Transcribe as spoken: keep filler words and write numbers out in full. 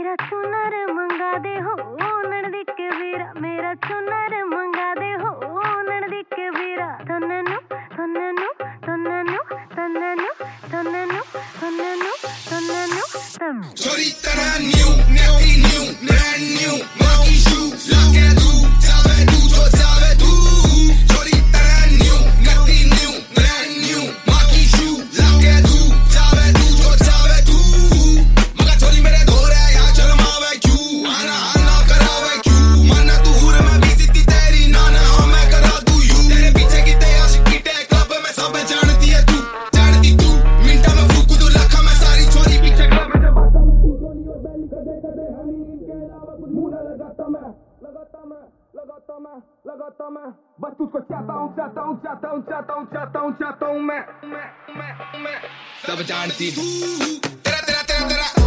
मेरा चुनर मंगा दे हो नड़दिक वीरा मेरा चुनर मंगा दे हो नड़दिक वीरा तन्ननु तन्ननु तन्ननु तन्ननु तन्ननु तन्ननु तन्ननु छोरी तरह new naughty new brand new माकी शूज लगे तू जावे तू जो जावे तू छोरी तरह new naughty new brand new माकी शूज लगे तू जावे तू जो जावे तू मगर छोरी मेरे धोरे यार शर्मावे क्यों आना आना करावे क्यों माना तू हुर में भी सिद्धि तेरी नाना हाँ मैं करा दूं यू तेरे पीछे की ते आशिकी टे क्लब में सब जानती है तू जानती तू मिनटा में फूक दूं लाखा में सारी छोरी पीछे क्लब में जब आता मैं तू जोनी और बैली कदे कदे हनी इनके अलावा कुछ मुंह ना लगाता मैं लगाता मैं लगाता मैं लगाता मैं बस तुझको चाहता हूँ चाहता हूँ चाहता हूँ चाहता हूँ चाहता हूँ चाहता हूँ मैं मैं मैं मैं सब जानती तू तेरा तेरा तेरा तेरा